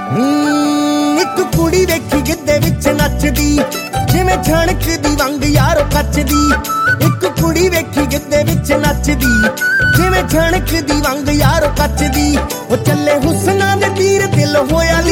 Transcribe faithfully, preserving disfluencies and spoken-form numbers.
ਹੂੰ ਇੱਕ ਕੁੜੀ ਵੇਖੀ ਗਿੱਧੇ ਵਿੱਚ ਨੱਚਦੀ ਜਿਵੇਂ ਛਣਕਦੀ ਵੰਗ ਯਾਰੋ ਕੱਚਦੀ। ਇੱਕ ਕੁੜੀ ਵੇਖੀ ਗਿੱਧੇ ਵਿੱਚ ਨੱਚਦੀ ਜਿਵੇਂ ਛਣਕਦੀ ਵੰਗ ਯਾਰੋ ਕੱਚਦੀ। ਉਹ ਚੱਲੇ ਹੁਸਨਾਂ ਦੇ ਤੀਰ ਦਿਲ ਹੋਇਆ